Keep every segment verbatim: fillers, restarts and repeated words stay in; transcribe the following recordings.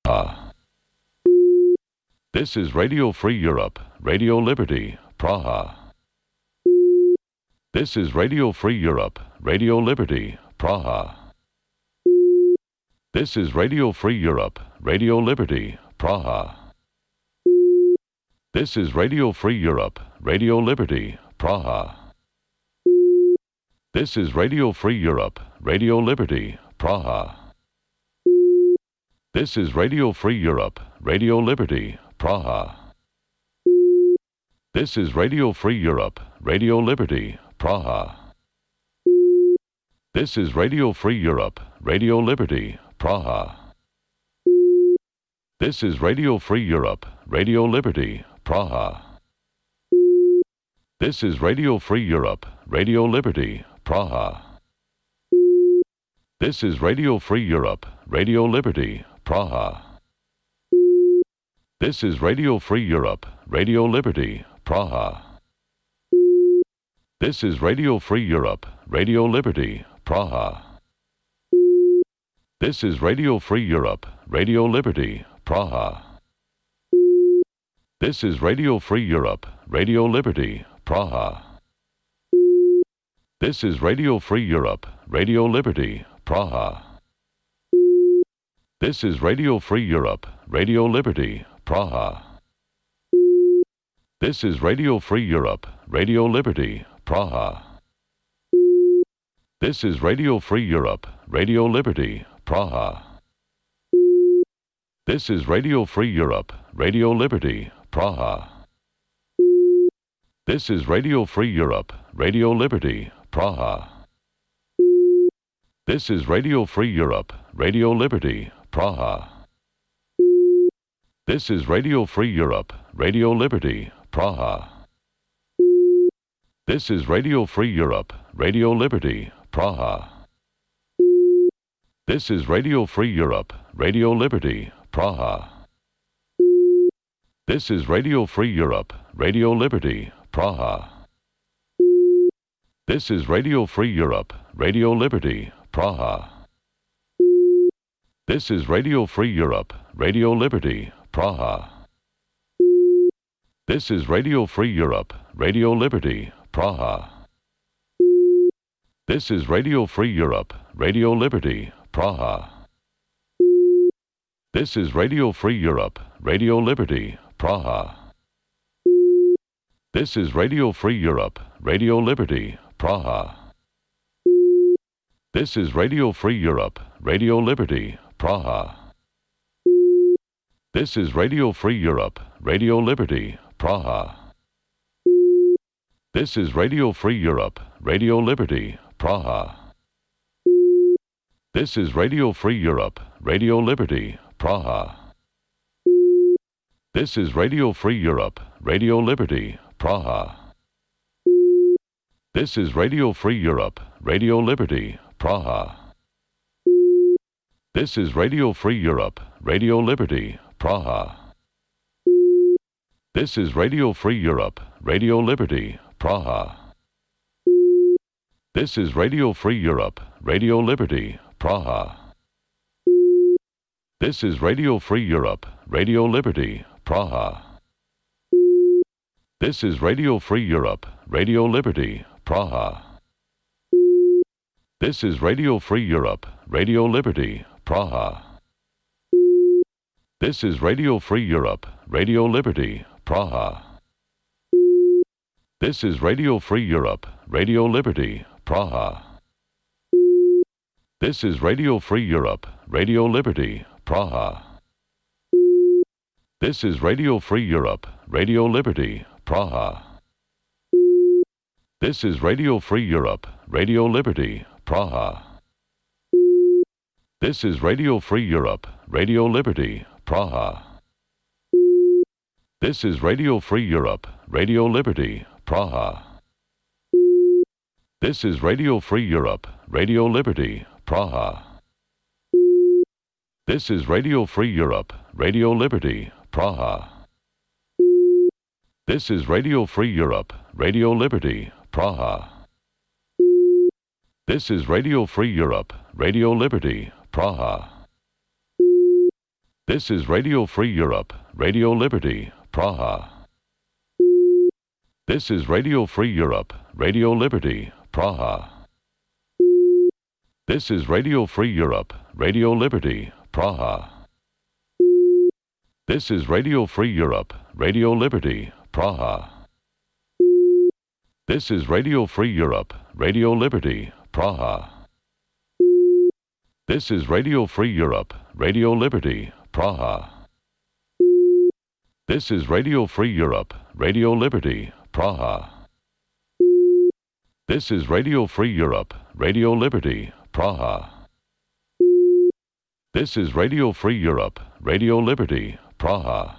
Praha. This is Radio Free Europe, Radio Liberty, Praha. This is Radio Free Europe, Radio Liberty, Praha. This is Radio Free Europe, Radio Liberty, Praha. This is Radio Free Europe, Radio Liberty, Praha. This is Radio Free Europe, Radio Liberty, Praha. This is Radio Free Europe, Radio Liberty, Praha. This is Radio Free Europe, Radio Liberty, Praha. This is Radio Free Europe, Radio Liberty, Praha. This is Radio Free Europe, Radio Liberty, Praha. This is Radio Free Europe, Radio Liberty, Praha. This is Radio Free Europe, Radio Liberty, Praha. This is Radio Free Europe, Radio Liberty, Praha. This is Radio Free Europe, Radio Liberty, Praha. This is Radio Free Europe, Radio Liberty, Praha. This is Radio Free Europe, Radio Liberty, Praha. This is Radio Free Europe, Radio Liberty, Praha. This is Radio Free Europe, Radio Liberty, Praha. This is Radio Free Europe, Radio Liberty, Praha. This is Radio Free Europe, Radio Liberty, Praha. This is Radio Free Europe, Radio Liberty, Praha. This is Radio Free Europe, Radio Liberty, Praha. This is Radio Free Europe, Radio Liberty, Praha. This is Radio Free Europe, Radio Liberty, Praha. This is Radio Free Europe, Radio Liberty, Praha. This is Radio Free Europe, Radio Liberty, Praha. This is Radio Free Europe, Radio Liberty, Praha. This is Radio Free Europe, Radio Liberty, Praha. This is Radio Free Europe, Radio Liberty, Praha. This is Radio Free Europe, Radio Liberty, Praha. This is Radio Free Europe, Radio Liberty, Praha. This is Radio Free Europe, Radio Liberty, Praha. This is Radio Free Europe, Radio Liberty, Praha. This is Radio Free Europe, Radio Liberty, Praha. This is Radio Free Europe, Radio Liberty, Praha. This is Radio Free Europe, Radio Liberty, Praha. This is Radio Free Europe, Radio Liberty, Praha. This is Radio Free Europe, Radio Liberty, Praha. This is Radio Free Europe, Radio Liberty, Praha. This is Radio Free Europe, Radio Liberty, Praha. This is Radio Free Europe, Radio Liberty, Praha. This is Radio Free Europe, Radio Liberty, Praha. This is Radio Free Europe, Radio Liberty, Praha. This is Radio Free Europe, Radio Liberty, Praha. This is Radio Free Europe, Radio Liberty, Praha. This is Radio Free Europe, Radio Liberty, Praha. This is Radio Free Europe, Radio Liberty, Praha. This is Radio Free Europe, Radio Liberty, Praha. This is Radio Free Europe, Radio Liberty, Praha. This is Radio Free Europe, Radio Liberty, Praha. This is Radio Free Europe, Radio Liberty, Praha. This is Radio Free Europe, Radio Liberty, Praha. This is Radio Free Europe, Radio Liberty, Praha. This is Radio Free Europe, Radio Liberty, Praha. This is Radio Free Europe, Radio Liberty, Praha. This is Radio Free Europe, Radio Liberty, Praha. This is Radio Free Europe, Radio Liberty, Praha. This is Radio Free Europe, Radio Liberty, Praha. This is Radio Free Europe, Radio Liberty, Praha. This is Radio Free Europe, Radio Liberty, Praha. This is Radio Free Europe, Radio Liberty, Praha. This is Radio Free Europe, Radio Liberty, Praha. This is Radio Free Europe, Radio Liberty, Praha. This is Radio Free Europe, Radio Liberty, Praha. This is Radio Free Europe, Radio Liberty, Praha.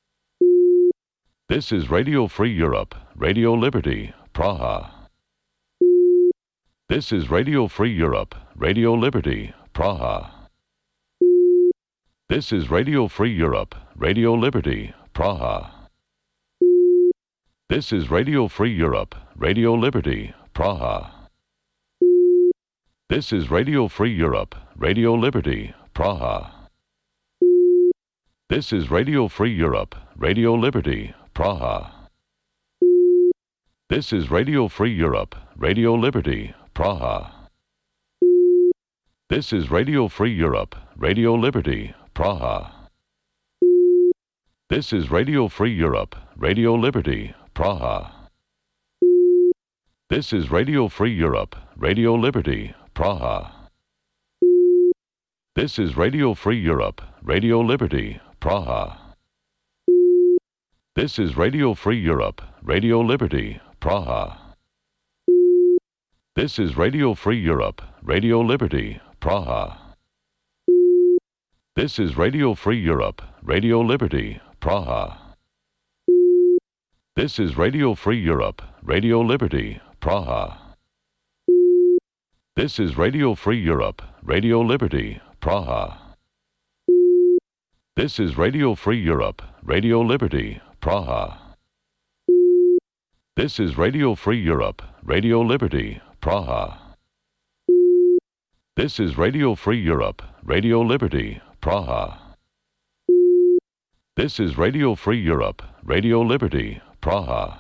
This is Radio Free Europe, Radio Liberty, Praha. This is Radio Free Europe, Radio Liberty, Praha. This is Radio Free Europe, Radio Liberty, Praha. This is Radio Free Europe, Radio Liberty, Praha. This is Radio Free Europe, Radio Liberty, Praha. This is Radio Free Europe, Radio Liberty, Praha. This is Radio Free Europe, Radio Liberty, Praha. This is Radio Free Europe, Radio Liberty, Praha. This is Radio Free Europe, Radio Liberty, Praha. This is Radio Free Europe, Radio Liberty, Praha. This is Radio Free Europe, Radio Liberty, Praha. This is Radio Free Europe, Radio Liberty, Praha. This is Radio Free Europe, Radio Liberty, Praha. This is Radio Free Europe, Radio Liberty, Praha. This is Radio Free Europe, Radio Liberty, Praha. This is Radio Free Europe, Radio Liberty, Praha. This is Radio Free Europe, Radio Liberty, Praha. This is Radio Free Europe, Radio Liberty, Praha. This is Radio Free Europe, Radio Liberty, Praha. This is Radio Free Europe, Radio Liberty, Praha.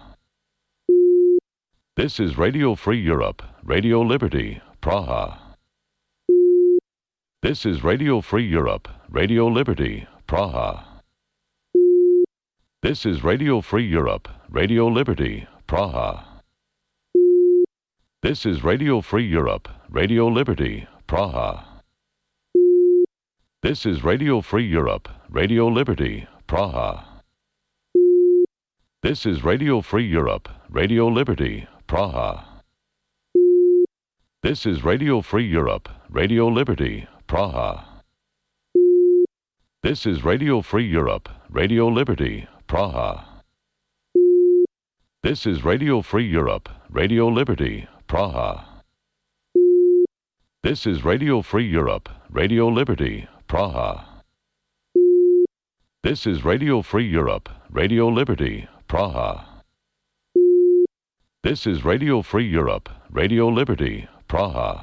This is Radio Free Europe, Radio Liberty, Praha. This is Radio Free Europe, Radio Liberty, Praha. This is Radio Free Europe, Radio Liberty, Praha. This is Radio Free Europe, Radio Liberty, Praha. This is Radio Free Europe, Radio Liberty, Praha. This is Radio Free Europe, Radio Liberty, Praha. This is Radio Free Europe, Radio Liberty, Praha. This is Radio Free Europe, Radio Liberty, Praha. This is Radio Free Europe, Radio Liberty, Praha. This is Radio Free Europe, Radio Liberty, Praha. This is Radio Free Europe, Radio Liberty, Praha. This is Radio Free Europe, Radio Liberty, Praha.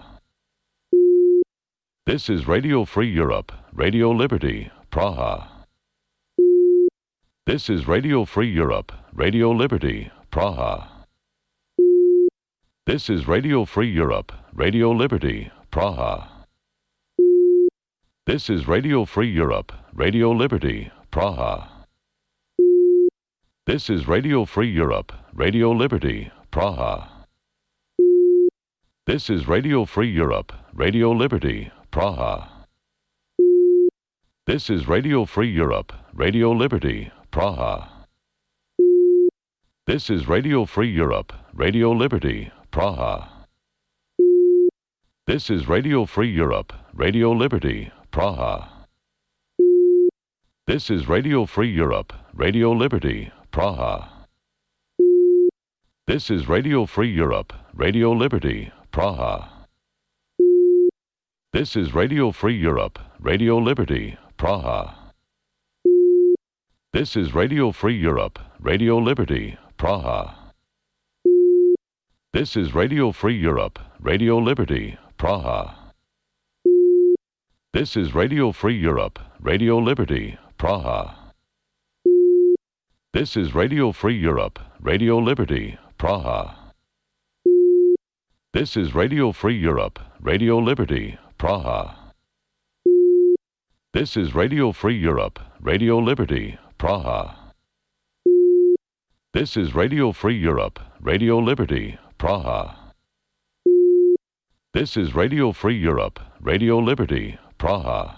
This is Radio Free Europe, Radio Liberty, Praha. This is Radio Free Europe, Radio Liberty, Praha. This is Radio Free Europe, Radio Liberty, Praha. This is Radio Free Europe, Radio Liberty, Praha. This is Radio Free Europe, Radio Liberty, Praha. This is Radio Free Europe, Radio Liberty, Praha. This is Radio Free Europe, Radio Liberty, Praha. This is Radio Free Europe, Radio Liberty, Praha. This is Radio Free Europe, Radio Liberty, Praha. This is Radio Free Europe, Radio Liberty, Praha. This is Radio Free Europe, Radio Liberty, Praha. This is Radio Free Europe, Radio Liberty, Praha. This is Radio Free Europe, Radio Liberty, Praha. This is Radio Free Europe, Radio Liberty, Praha. This is Radio Free Europe, Radio Liberty, Praha. This is Radio Free Europe, Radio Liberty, Praha. This is Radio Free Europe, Radio Liberty, Praha. This is Radio Free Europe, Radio Liberty, Praha. This is Radio Free Europe, Radio Liberty, Praha. This is Radio Free Europe, Radio Liberty, Praha.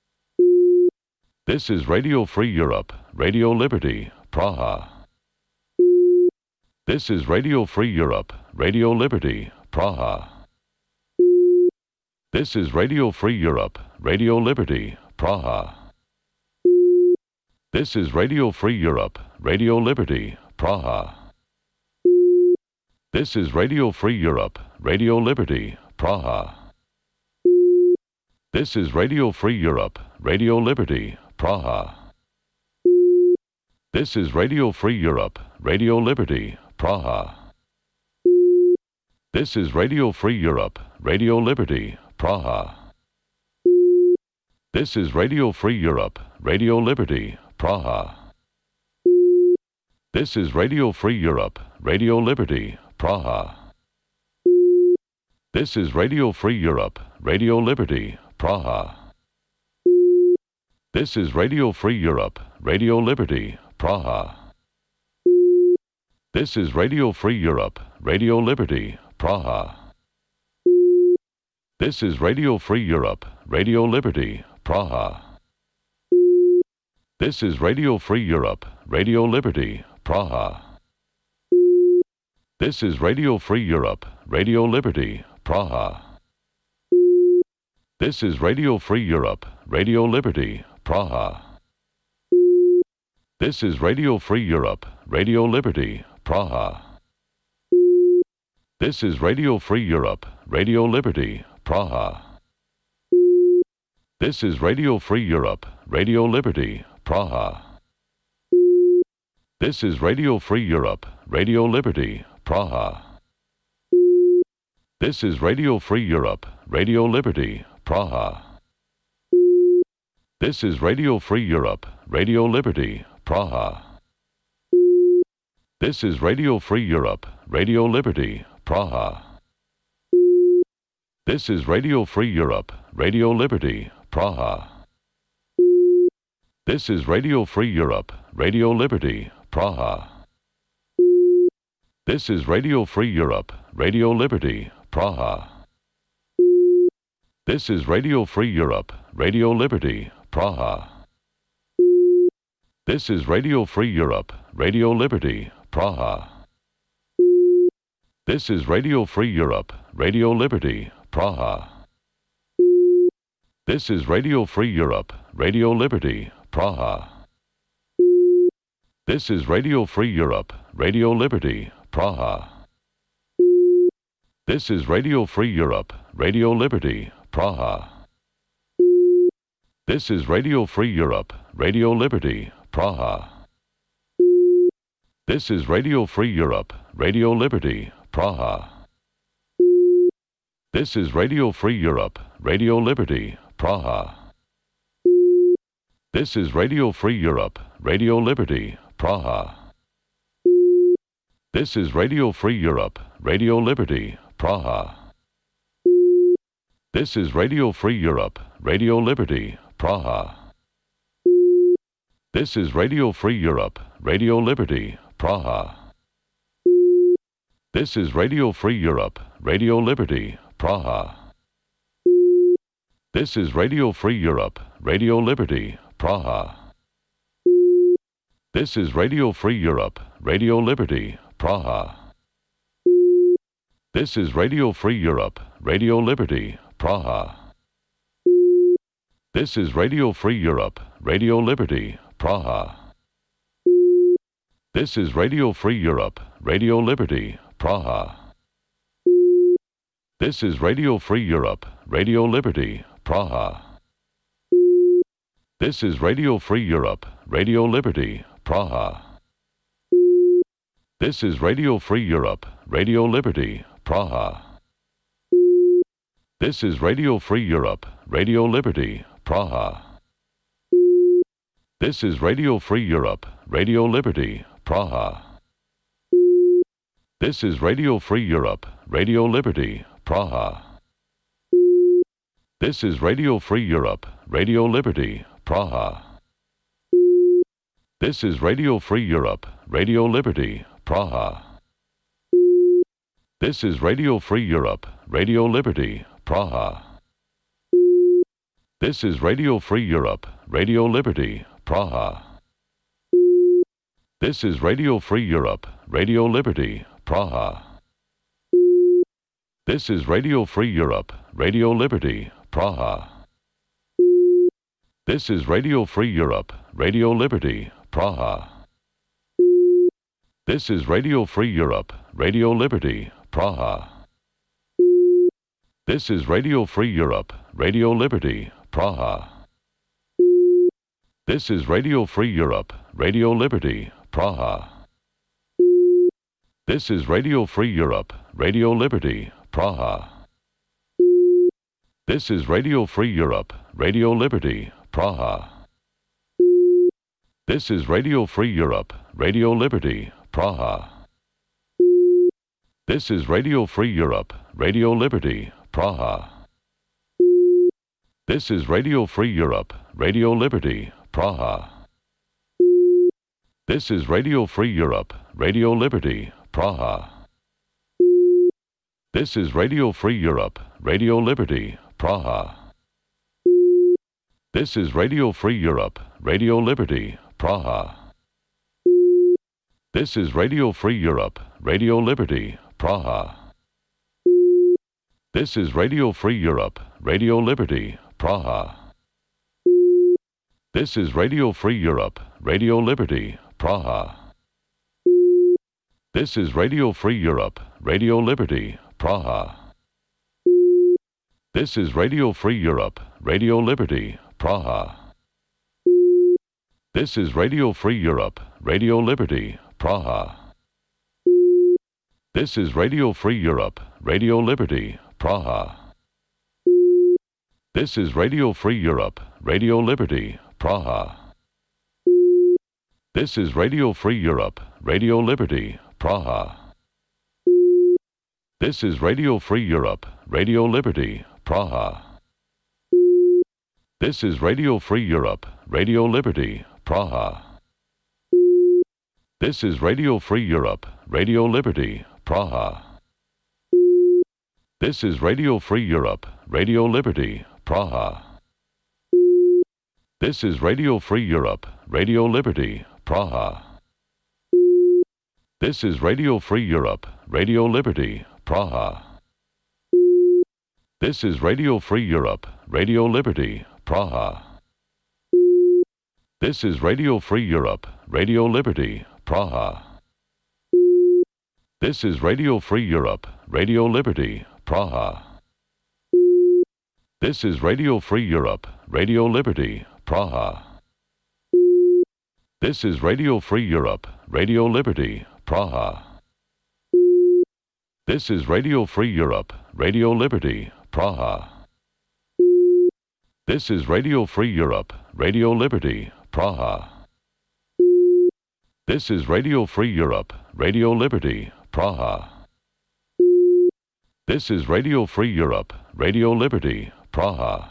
This is Radio Free Europe, Radio Liberty, Praha. This is Radio Free Europe, Radio Liberty, Praha. This is Radio Free Europe, Radio Liberty, Praha. This is Radio Free Europe, Radio Liberty, Praha. This is Radio Free Europe, Radio Liberty, Praha. This is Radio Free Europe, Radio Liberty, Praha. This is Radio Free Europe, Radio Liberty, Praha. This is Radio Free Europe, Radio Liberty, Praha. This is Radio Free Europe, Radio Liberty, Praha. This is Radio Free Europe, Radio Liberty, Praha. This is Radio Free Europe, Radio Liberty, Praha. This is Radio Free Europe, Radio Liberty, Praha. This is Radio Free Europe, Radio Liberty, Praha. This is Radio Free Europe, Radio Liberty, Praha. This is Radio Free Europe, Radio Liberty, Praha. This is Radio Free Europe, Radio Liberty, Praha. This is Radio Free Europe, Radio Liberty, Praha. This is Radio Free Europe, Radio Liberty, Praha. This is Radio Free Europe, Radio Liberty, Praha. This is Radio Free Europe, Radio Liberty, Praha. This is Radio Free Europe, Radio Liberty, Praha. This is Radio Free Europe, Radio Liberty, Praha. This is Radio Free Europe, Radio Liberty, Praha. This is Radio Free Europe, Radio Liberty, Praha. This is Radio Free Europe, Radio Liberty, Praha. This is Radio Free Europe, Radio Liberty, Praha. This is Radio Free Europe, Radio Liberty, Praha. This is Radio Free Europe, Radio Liberty, Praha. This is Radio Free Europe, Radio Liberty, Praha. This is Radio Free Europe, Radio Liberty, Praha. This is Radio Free Europe, Radio Liberty, Praha. This is Radio Free Europe, Radio Liberty, Praha. This is Radio Free Europe, Radio Liberty, Praha. This is Radio Free Europe, Radio Liberty, Praha. This is Radio Free Europe, Radio Liberty, Praha. This is Radio Free Europe, Radio Liberty, Praha. This is Radio Free Europe, Radio Liberty, Praha. This is Radio Free Europe, Radio Liberty, Praha. This is Radio Free Europe, Radio Liberty, Praha. This is Radio Free Europe, Radio Liberty, Praha. This is Radio Free Europe, Radio Liberty, Praha. This is Radio Free Europe, Radio Liberty, Praha. This is Radio Free Europe, Radio Liberty, Praha. This is Radio Free Europe, Radio Liberty, Praha. This is Radio Free Europe, Radio Liberty, Praha. This is Radio Free Europe, Radio Liberty, Praha. This is Radio Free Europe, Radio Liberty, Praha. This is Radio Free Europe, Radio Liberty, Praha. This is Radio Free Europe, Radio Liberty, Praha. This is Radio Free Europe, Radio Liberty, Praha. This is Radio Free Europe, Radio Liberty, Praha. This is Radio Free Europe, Radio Liberty, Praha. This is Radio Free Europe, Radio Liberty, Praha. This is Radio Free Europe, Radio Liberty, Praha. This is Radio Free Europe, Radio Liberty, Praha. This is Radio Free Europe, Radio Liberty, Praha. This is Radio Free Europe, Radio Liberty, Praha. This is Radio Free Europe, Radio Liberty, Praha. This is Radio Free Europe, Radio Liberty, Praha. This is Radio Free Europe, Radio Liberty, Praha. This is Radio Free Europe, Radio Liberty, Praha. This is Radio Free Europe, Radio Liberty, Praha. This is Radio Free Europe, Radio Liberty, Praha. This is Radio Free Europe, Radio Liberty, Praha. This is Radio Free Europe, Radio Liberty, Praha. This is Radio Free Europe, Radio Liberty, Praha. This is Radio Free Europe, Radio Liberty, Praha. This is Radio Free Europe, Radio Liberty, Praha. This is Radio Free Europe, Radio Liberty, Praha. This is Radio Free Europe, Radio Liberty, Praha. This is Radio Free Europe, Radio Liberty, Praha. This is Radio Free Europe, Radio Liberty, Praha. This is Radio Free Europe, Radio Liberty, Praha. This is Radio Free Europe, Radio Liberty, Praha. This is Radio Free Europe, Radio Liberty, Praha. This is Radio Free Europe, Radio Liberty, Praha. This is Radio Free Europe, Radio Liberty, Praha. This is Radio Free Europe, Radio Liberty, Praha. This is Radio Free Europe, Radio Liberty, Praha. This is Radio Free Europe, Radio Liberty, Praha. This is Radio Free Europe, Radio Liberty, Praha. This is Radio Free Europe, Radio Liberty, Praha. This is Radio Free Europe, Radio Liberty, Praha. This is Radio Free Europe, Radio Liberty, Praha. This is Radio Free Europe, Radio Liberty, Praha. This is Radio Free Europe, Radio Liberty, Praha. This is Radio Free Europe, Radio Liberty, Praha. This is Radio Free Europe, Radio Liberty, Praha. This is Radio Free Europe, Radio Liberty, Praha. This is Radio Free Europe, Radio Liberty, Praha. This is Radio Free Europe, Radio Liberty, Praha. This is Radio Free Europe, Radio Liberty, Praha. This is Radio Free Europe, Radio Liberty, Praha. This is Radio Free Europe, Radio Liberty, Praha.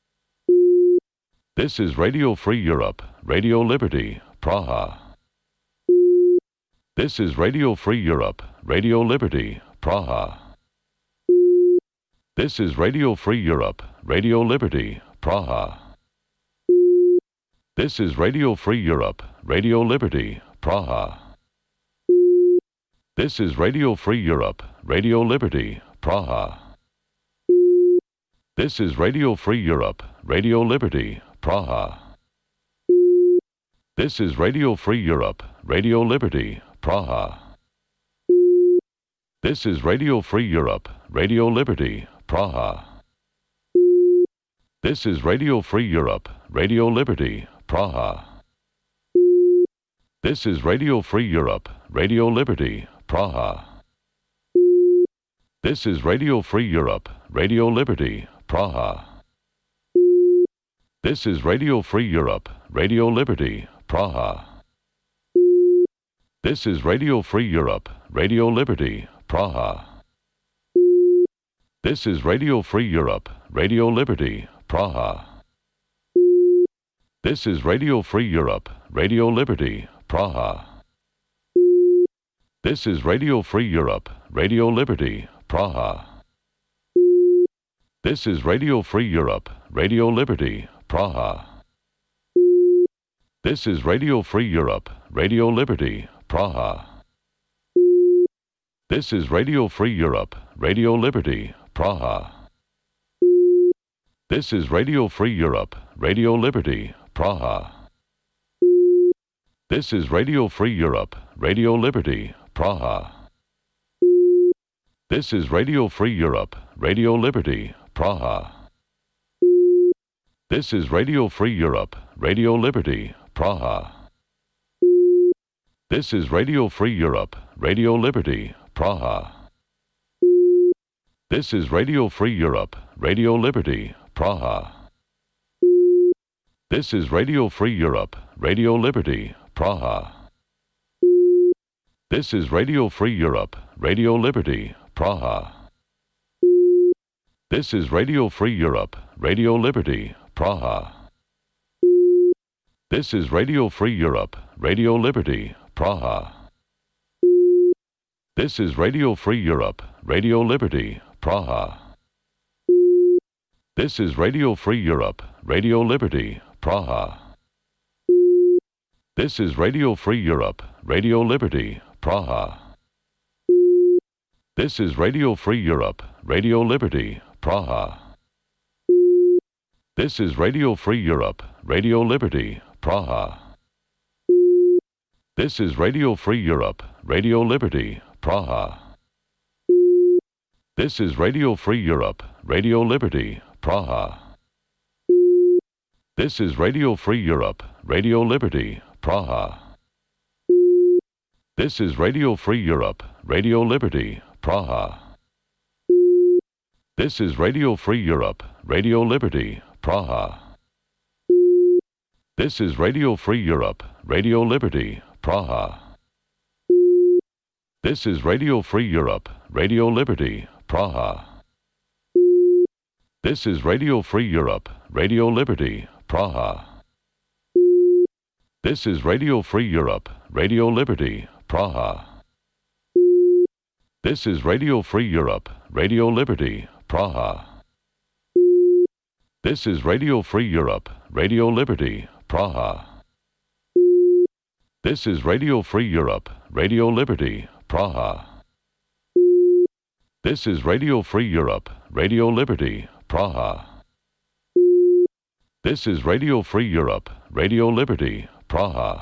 This is Radio Free Europe, Radio Liberty, Praha. This is Radio Free Europe, Radio Liberty, Praha. This is Radio Free Europe, Radio Liberty, Praha. This is Radio Free Europe, Radio Liberty, Praha. This is Radio Free Europe, Radio Liberty, Praha. This is Radio Free Europe, Radio Liberty, Praha. This is Radio Free Europe, Radio Liberty, Praha. This is Radio Free Europe, Radio Liberty, Praha. This is Radio Free Europe, Radio Liberty, Praha. This is Radio Free Europe, Radio Liberty, Praha. This is Radio Free Europe, Radio Liberty, Praha. This is Radio Free Europe, Radio Liberty, Praha. This is Radio Free Europe, Radio Liberty, Praha. This is Radio Free Europe, Radio Liberty, Praha. This is Radio Free Europe, Radio Liberty, Praha. This is Radio Free Europe, Radio Liberty, Praha. This is Radio Free Europe, Radio Liberty, Praha. This is Radio Free Europe, Radio Liberty, Praha. This is Radio Free Europe, Radio Liberty, Praha. This is Radio Free Europe, Radio Liberty, Praha. This is Radio Free Europe, Radio Liberty, Praha. This is Radio Free Europe, Radio Liberty, Praha. This is Radio Free Europe, Radio Liberty, Praha. This is Radio Free Europe, Radio Liberty, Praha. This is Radio Free Europe, Radio Liberty, Praha. This is Radio Free Europe, Radio Liberty, Praha. This is Radio Free Europe, Radio Liberty, Praha. This is Radio Free Europe, Radio Liberty, Praha. This is Radio Free Europe, Radio Liberty, Praha. This is Radio Free Europe, Radio Liberty, Praha. This is Radio Free Europe, Radio Liberty, Praha. This is Radio Free Europe, Radio Liberty, Praha. This is Radio Free Europe, Radio Liberty, Praha. This is Radio Free Europe, Radio Liberty, Praha. This is Radio Free Europe, Radio Liberty, Praha. This is Radio Free Europe, Radio Liberty, Praha. This is Radio Free Europe, Radio Liberty, Praha. This is Radio Free Europe, Radio Liberty, Praha. This is Radio Free Europe, Radio Liberty, Praha. This is Radio Free Europe, Radio Liberty, Praha. This is Radio Free Europe, Radio Liberty, Praha. This is Radio Free Europe, Radio Liberty, Praha. This is Radio Free Europe, Radio Liberty, Praha. This is Radio Free Europe, Radio Liberty, Praha. This is Radio Free Europe, Radio Liberty, Praha. This is Radio Free Europe, Radio Liberty, Praha. This is Radio Free Europe, Radio Liberty, Praha. This is Radio Free Europe, Radio Liberty, Praha.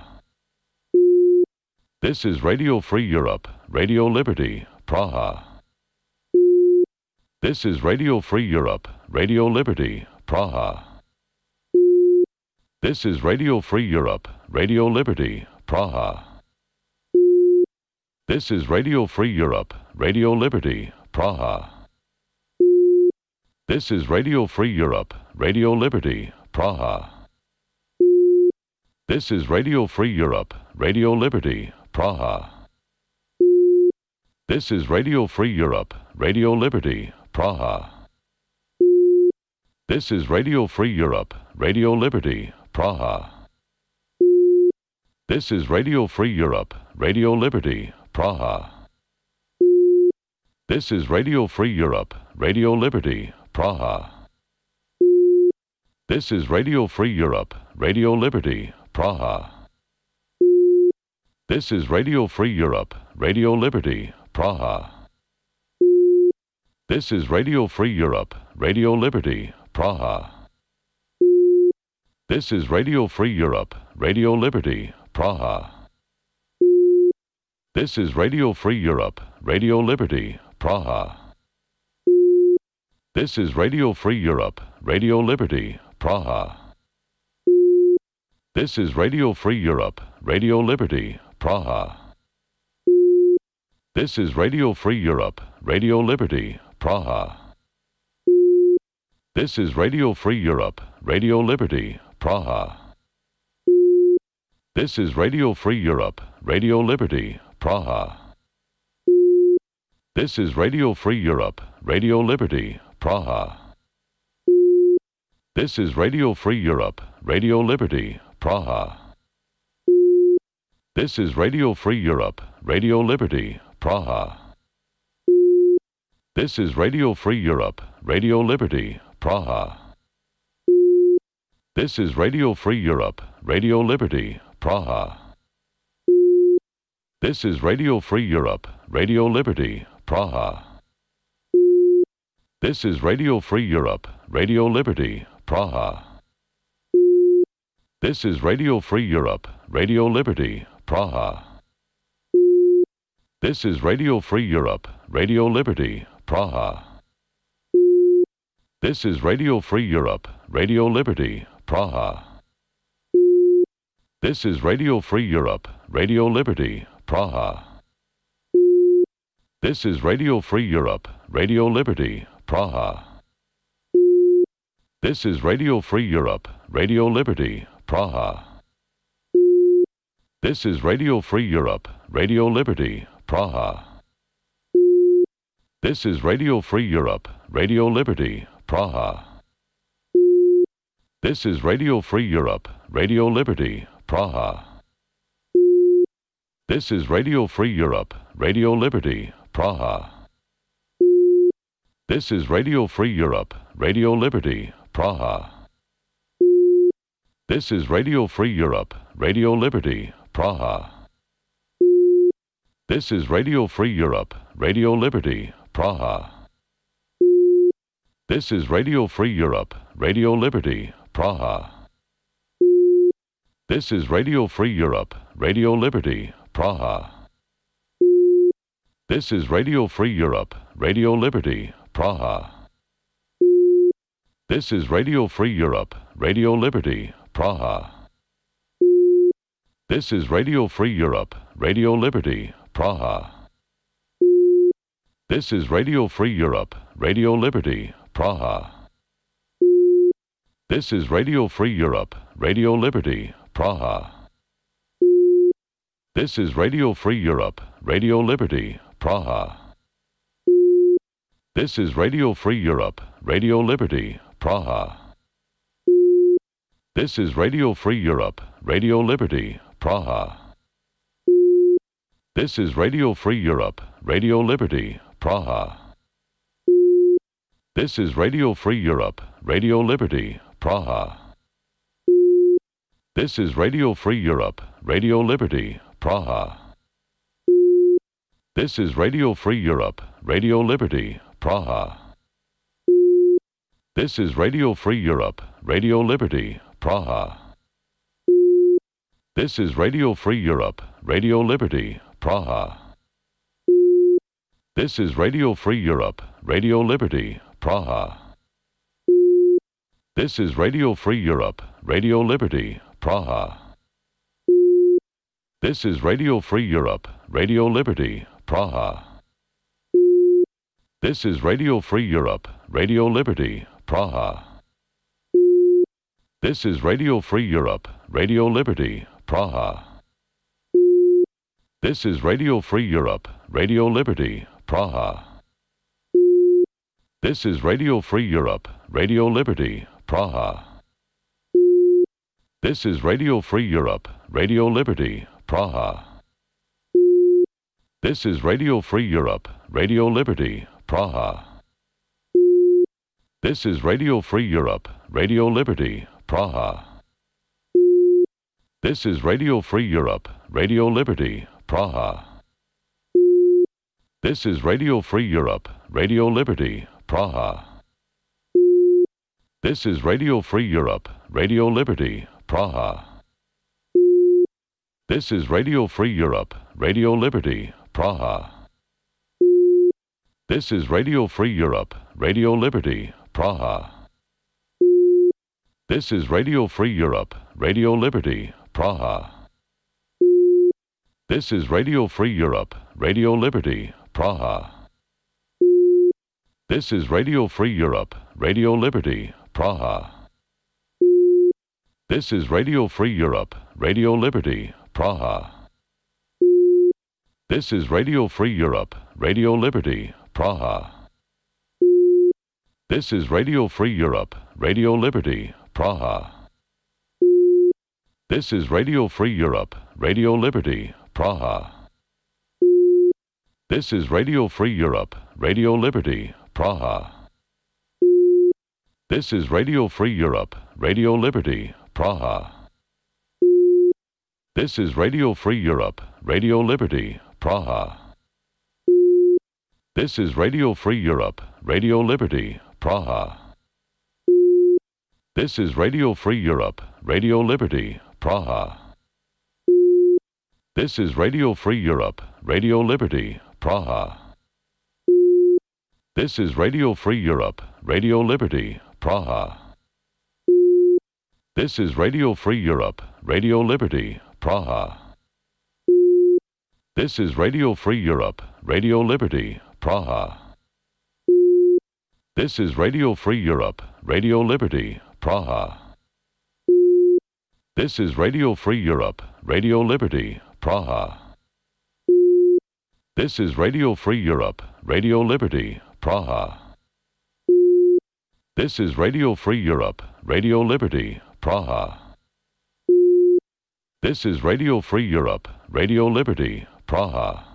This is Radio Free Europe, Radio Liberty, Praha. This is Radio Free Europe, Radio Liberty, Praha. This is Radio Free Europe, Radio Liberty, Praha. This is Radio Free Europe, Radio Liberty, Praha. This is Radio Free Europe, Radio Liberty, Praha. This is Radio Free Europe, Radio Liberty, Praha. This is Radio Free Europe, Radio Liberty, Praha. This is Radio Free Europe, Radio Liberty, Praha. This is Radio Free Europe, Radio Liberty, Praha. This is Radio Free Europe, Radio Liberty, Praha. This is Radio Free Europe, Radio Liberty, Praha. This is Radio Free Europe, Radio Liberty, Praha. This is Radio Free Europe, Radio Liberty, Praha. This is Radio Free Europe, Radio Liberty, Praha. This is Radio Free Europe, Radio Liberty, Praha. This is Radio Free Europe, Radio Liberty, Praha. This is Radio Free Europe, Radio Liberty, Praha. This is Radio Free Europe, Radio Liberty, Praha. This is Radio Free Europe, Radio Liberty, Praha. This is Radio Free Europe, Radio Liberty, Praha. This is Radio Free Europe, Radio Liberty, Praha. This is Radio Free Europe, Radio Liberty, Praha. This is Radio Free Europe, Radio Liberty, Praha. This is Radio Free Europe, Radio Liberty, Praha. This is Radio Free Europe, Radio Liberty, Praha. This is Radio Free Europe, Radio Liberty, Praha. This is Radio Free Europe, Radio Liberty, Praha. This is Radio Free Europe, Radio Liberty, Praha. This is Radio Free Europe, Radio Liberty, Praha. This is Radio Free Europe, Radio Liberty, Praha. This is Radio Free Europe, Radio Liberty, Praha. This is Radio Free Europe, Radio Liberty, Praha. This is Radio Free Europe, Radio Liberty, Praha. This is Radio Free Europe, Radio Liberty, Praha. This is Radio Free Europe, Radio Liberty, Praha. This is Radio Free Europe, Radio Liberty, Praha. This is Radio Free Europe, Radio Liberty, Praha. This is Radio Free Europe, Radio Liberty, Praha. This is Radio Free Europe, Radio Liberty, Praha. This is Radio Free Europe, Radio Liberty, Praha. This is Radio Free Europe, Radio Liberty, Praha. This is Radio Free Europe, Radio Liberty, Praha. This is Radio Free Europe, Radio Liberty, Praha. This is Radio Free Europe, Radio Liberty, Praha. This is Radio Free Europe, Radio Liberty, Praha. This is Radio Free Europe, Radio Liberty, Praha. This is Radio Free Europe, Radio Liberty, Praha. This is Radio Free Europe, Radio Liberty, Praha. This is Radio Free Europe, Radio Liberty, Praha. This is Radio Free Europe, Radio Liberty, Praha. This is Radio Free Europe, Radio Liberty, Praha. This is Radio Free Europe, Radio Liberty, Praha. This is Radio Free Europe, Radio Liberty, Praha. This is Radio Free Europe, Radio Liberty, Praha. This is Radio Free Europe, Radio Liberty, Praha. This is Radio Free Europe, Radio Liberty, Praha. This is Radio Free Europe, Radio Liberty, Praha. This is Radio Free Europe, Radio Liberty, Praha. This is Radio Free Europe, Radio Liberty, Praha. This is Radio Free Europe, Radio Liberty, Praha. This is Radio Free Europe, Radio Liberty, Praha. This is Radio Free Europe, Radio Liberty, Praha. This is Radio Free Europe, Radio Liberty, Praha. This is Radio Free Europe, Radio Liberty, Praha. This is Radio Free Europe, Radio Liberty, Praha. This is Radio Free Europe, Radio Liberty, Praha. This is Radio Free Europe, Radio Liberty, Praha. This is Radio Free Europe, Radio Liberty, Praha. This is Radio Free Europe, Radio Liberty, Praha. This is Radio Free Europe, Radio Liberty, Praha. This is Radio Free Europe, Radio Liberty, Praha. This is Radio Free Europe, Radio Liberty, Praha. This is Radio Free Europe, Radio Liberty, Praha. This is Radio Free Europe, Radio Liberty, Praha. This is Radio Free Europe, Radio Liberty, Praha. This is Radio Free Europe, Radio Liberty, Praha. This is Radio Free Europe, Radio Liberty, Praha. This is Radio Free Europe, Radio Liberty, Praha. This is Radio Free Europe, Radio Liberty, Praha. This is Radio Free Europe, Radio Liberty, Praha. This is Radio Free Europe, Radio Liberty, Praha. This is Radio Free Europe, Radio Liberty, Praha. This is Radio Free Europe, Radio Liberty, Praha. This is Radio Free Europe, Radio Liberty, Praha. This is Radio Free Europe, Radio Liberty, Praha. This is Radio Free Europe, Radio Liberty, Praha. This is Radio Free Europe, Radio Liberty, Praha. This is Radio Free Europe, Radio Liberty, Praha. This is Radio Free Europe, Radio Liberty, Praha. This is Radio Free Europe, Radio Liberty, Praha. This is Radio Free Europe, Radio Liberty, Praha. This is Radio Free Europe, Radio Liberty, Praha.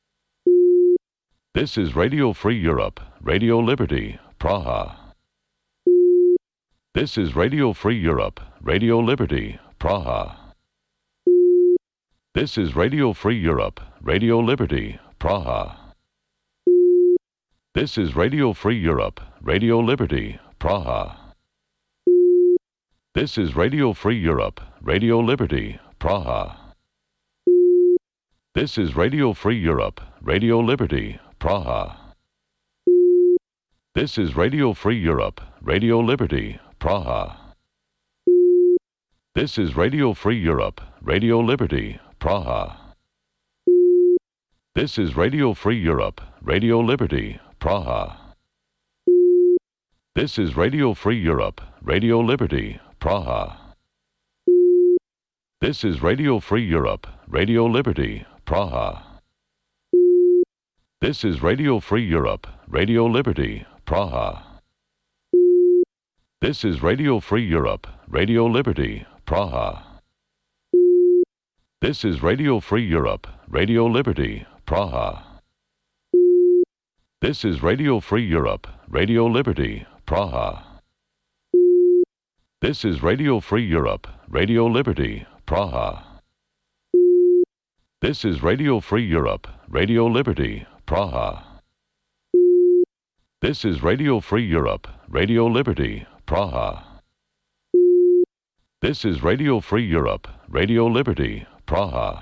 This is Radio Free Europe, Radio Liberty, Praha. This is Radio Free Europe, Radio Liberty, Praha. This is Radio Free Europe, Radio Liberty, Praha. This is Radio Free Europe, Radio Liberty, Praha. This is Radio Free Europe, Radio Liberty, Praha. This is Radio Free Europe, Radio Liberty, Praha. This is Radio Free Europe, Radio Liberty, Praha. This is Radio Free Europe, Radio Liberty, Praha. This is Radio Free Europe, Radio Liberty, Praha. This is Radio Free Europe, Radio Liberty, Praha. This is Radio Free Europe, Radio Liberty, Praha. This is Radio Free Europe, Radio Liberty, Praha. This is Radio Free Europe, Radio Liberty, Praha. This is Radio Free Europe, Radio Liberty, Praha. This is Radio Free Europe, Radio Liberty, Praha. This is Radio Free Europe, Radio Liberty, Praha. This is Radio Free Europe, Radio Liberty, Praha. This is Radio Free Europe, Radio Liberty, Praha. This is Radio Free Europe, Radio Liberty, Praha.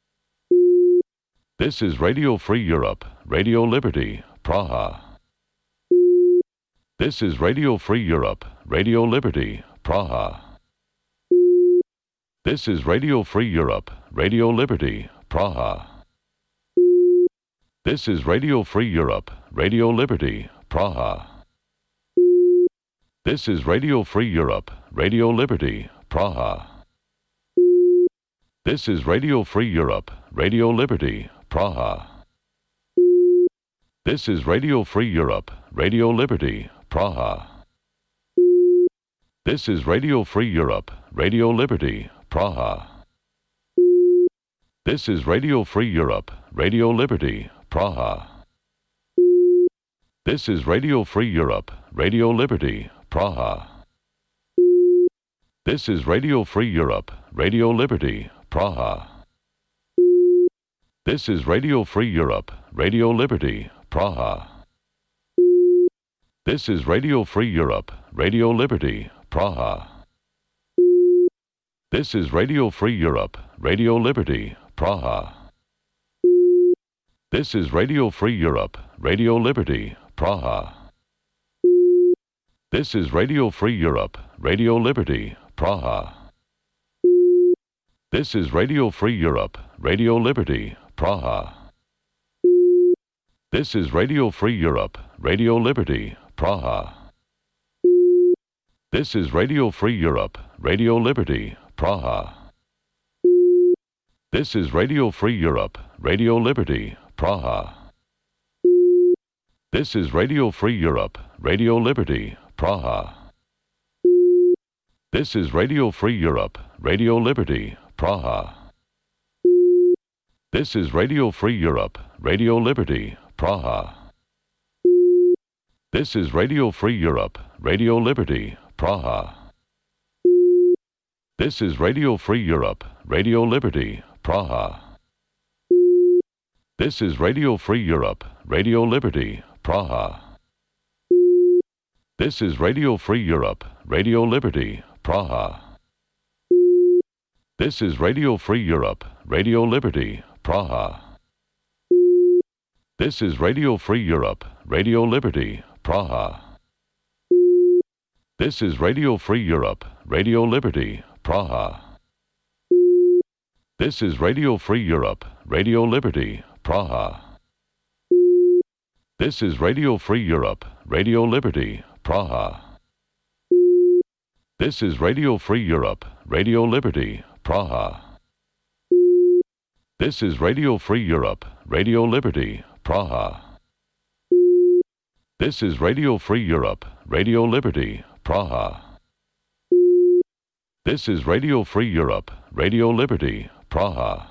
This is Radio Free Europe, Radio Liberty, Praha. This is Radio Free Europe, Radio Liberty, Praha. This is Radio Free Europe, Radio Liberty, Praha. This is Radio Free Europe, Radio Liberty, Praha. This is Radio Free Europe, Radio Liberty, Praha. This is Radio Free Europe, Radio Liberty, Praha. This is Radio Free Europe, Radio Liberty, Praha. This is Radio Free Europe, Radio Liberty, Praha. This is Radio Free Europe, Radio Liberty, Praha. This is Radio Free Europe, Radio Liberty, Praha. This is Radio Free Europe, Radio Liberty, Praha. This is Radio Free Europe, Radio Liberty, Praha. This is Radio Free Europe, Radio Liberty, Praha. This is Radio Free Europe, Radio Liberty, Praha. This is Radio Free Europe, Radio Liberty, Praha. This is Radio Free Europe, Radio Liberty, Praha. This is Radio Free Europe, Radio Liberty, Praha. This is Radio Free Europe, Radio Liberty, Praha. This is Radio Free Europe, Radio Liberty, Praha. This is Radio Free Europe, Radio Liberty, Praha. This is Radio Free Europe, Radio Liberty, Praha. This is Radio Free Europe, Radio Liberty, Praha. This is Radio Free Europe, Radio Liberty, Praha. This is Radio Free Europe, Radio Liberty, Praha. This is Radio Free Europe, Radio Liberty, Praha. This is Radio Free Europe, Radio Liberty, Praha. This is Radio Free Europe, Radio Liberty, Praha. This is Radio Free Europe, Radio Liberty, Praha. This is Radio Free Europe, Radio Liberty, Praha. This is Radio Free Europe, Radio Liberty, Praha. This is Radio Free Europe, Radio Liberty, Praha. This is Radio Free Europe, Radio Liberty, Praha. This is Radio Free Europe, Radio Liberty, Praha. This is Radio Free Europe, Radio Liberty, Praha. This is Radio Free Europe, Radio Liberty, Praha. This is Radio Free Europe, Radio Liberty, Praha.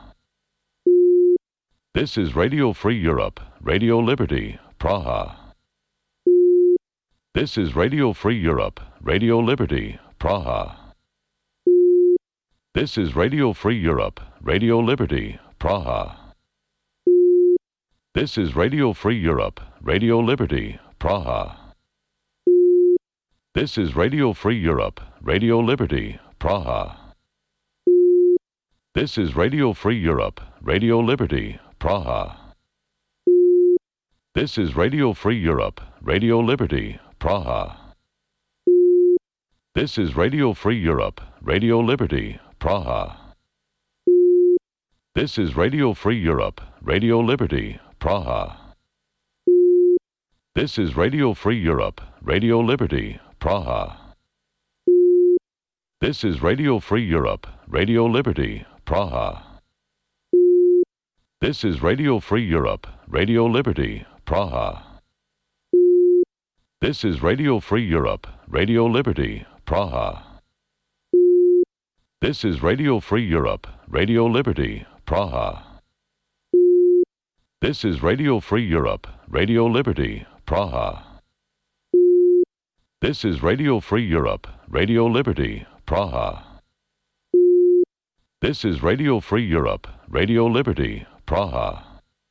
This is Radio Free Europe, Radio Liberty, Praha. This is Radio Free Europe, Radio Liberty, Praha. This is Radio Free Europe, Radio Liberty, Praha. This is Radio Free Europe, Radio Liberty, Praha. This is Radio Free Europe, Radio Liberty, Praha. This is Radio Free Europe, Radio Liberty, Praha. This is Radio Free Europe, Radio Liberty, Praha. This is Radio Free Europe, Radio Liberty, Praha. This is Radio Free Europe, Radio Liberty, Praha. This is Radio Free Europe, Radio Liberty, Praha. This is Radio Free Europe, Radio Liberty, Praha. This is Radio Free Europe, Radio Liberty, Praha. This is Radio Free Europe, Radio Liberty, Praha. This is Radio Free Europe, Radio Liberty, Praha. This is Radio Free Europe, Radio Liberty, Praha. This is Radio Free Europe, Radio Liberty, Praha. This is Radio Free Europe, Radio Liberty, Praha.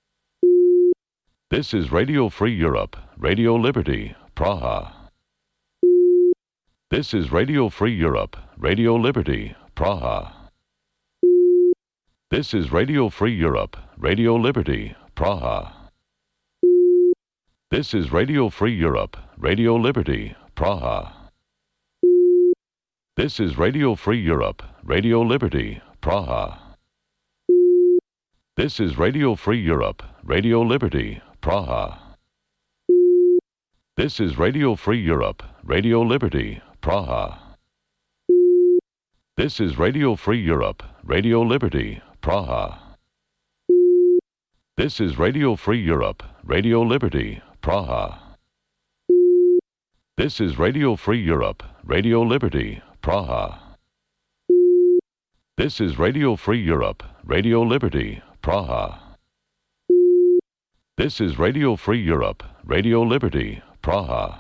This is Radio Free Europe, Radio Liberty, Praha. This is Radio Free Europe, Radio Liberty, Praha. This is Radio Free Europe, Radio Liberty, Praha. This is Radio Free Europe, Radio Liberty, Praha. This is Radio Free Europe, Radio Liberty, Praha. This is Radio Free Europe, Radio Liberty, Praha. This is Radio Free Europe, Radio Liberty, Praha. This is Radio Free Europe, Radio Liberty, Praha. This is Radio Free Europe, Radio Liberty, Praha. This is Radio Free Europe, Radio Liberty, Praha. This is Radio Free Europe, Radio Liberty, Praha. This is Radio Free Europe, Radio Liberty, Praha.